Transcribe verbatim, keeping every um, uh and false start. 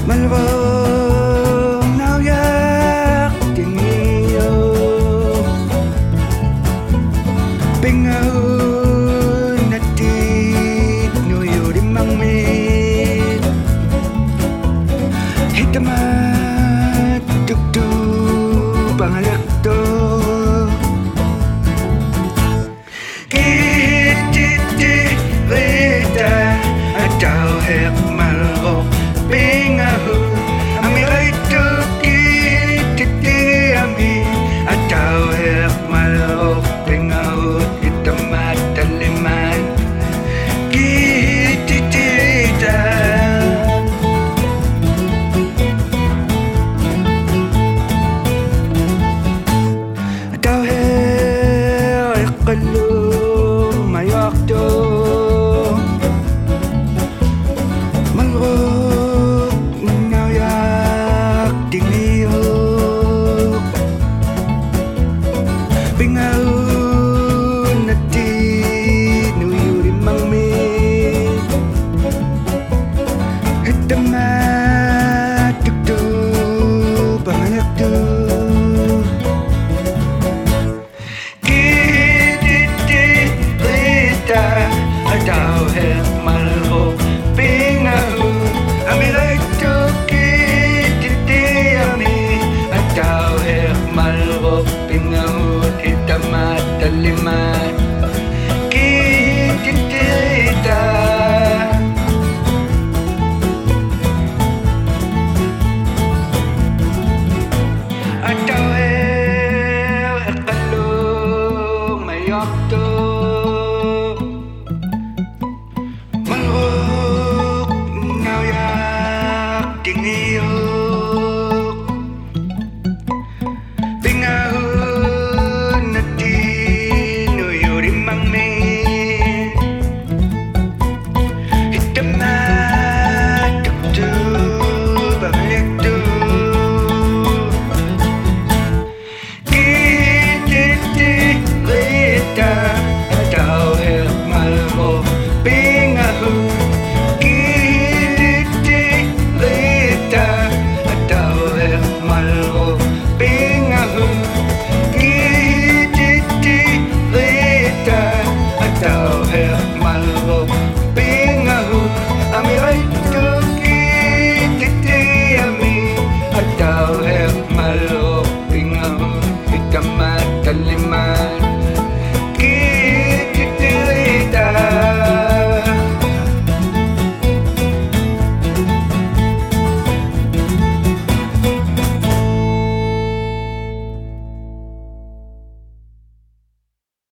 malvong nào yak tình yêu pingaun natit nuyo di mangmit hitamat tuktu pangalak to kititi rita atau hek malvong pingahu ami itu kititi ami atau hek malvong pingahu kita mata liman kititi ta atau hek kalu mayak to pingaun natin nuyo di mangmit hitamat tuktu pangalak to kititi rita atau hek malvong pingaun ami itu kititi ami atau hek malvong pingaun hitamat daliman kititita atau hek kalu mayok to malvok ngayak tingiyok pingaun natin nuyo di mangmit hitamat tuktu pangalak to kititi rita atau hek malvong pingaun kititi rita atau hek malvong pingaun kititi rita atau hek malvong pingaun ami itu kititi ami atau hek malvong pingaun hitamat